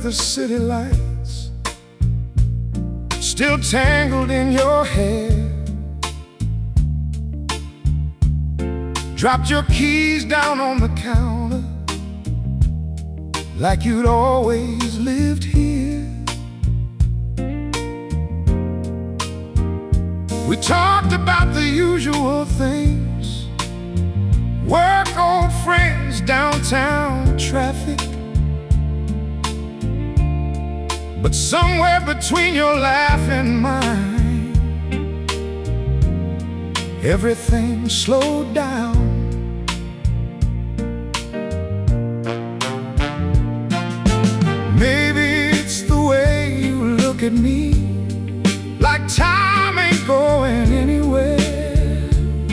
the city lights still tangled in your hair. Dropped your keys down on the counter like you'd always lived here. We talked about the usual things: work, old friends, downtown traffic. But somewhere between your laugh and mine, everything slowed down. Maybe it's the way you look at me, like time ain't going anywhere.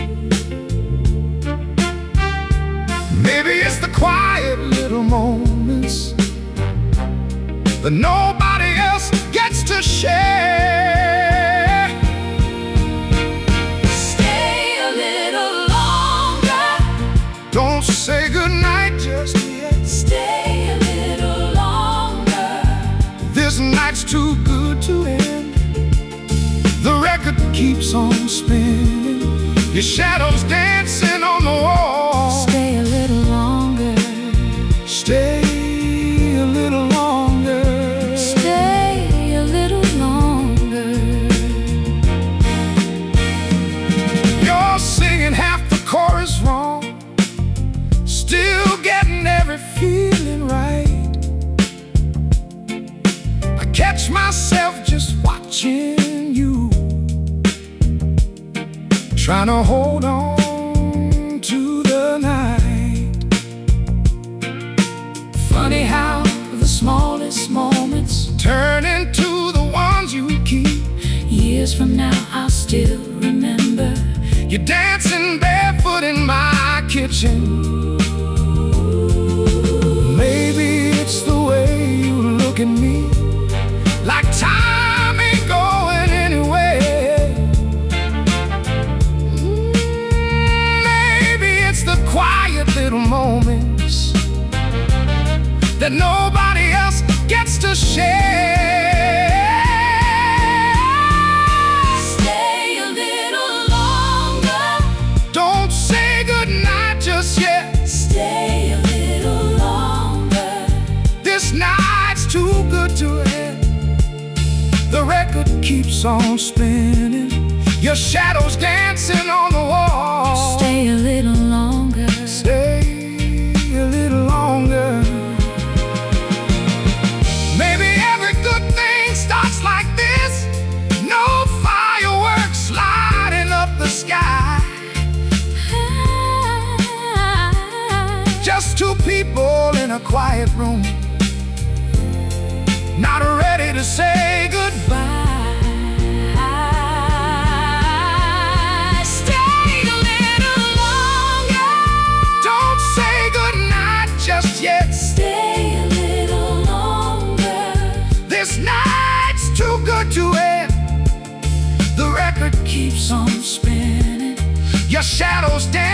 Maybe it's the quiet little moments that nobody else gets to share. Stay a little longer. Don't say goodnight just yet. Stay a little longer. This night's too good to end. The record keeps on spinning, your shadows dancing on the wall. Stay a little longer. Stay a little longer. Stay a little longer. You're singing half the chorus wrong, still getting every feeling right. I catch myself just watching you, trying to hold on to the night. Funny how the smallest moments turn into the ones you keep. years from now I'll still remember. You're dancing barefoot in my kitchen. Maybe it's the way you look at me, like time ain't going anywhere. Maybe it's the quiet little moments that nobody else gets to share. Stay a little longer. Don't say goodnight just yet. Stay a little longer. This night's too good to end. The record keeps on spinning, your shadows dancing on the wall. Stay a little longer. Stay a little longer. Maybe every good thing starts like this. No fireworks lighting up the sky, just two people in a quiet room, not ready to say goodbye. Stay a little longer. Don't say goodnight just yet. Stay a little longer. This night's too good to end. The record keeps on spinning, your shadows dance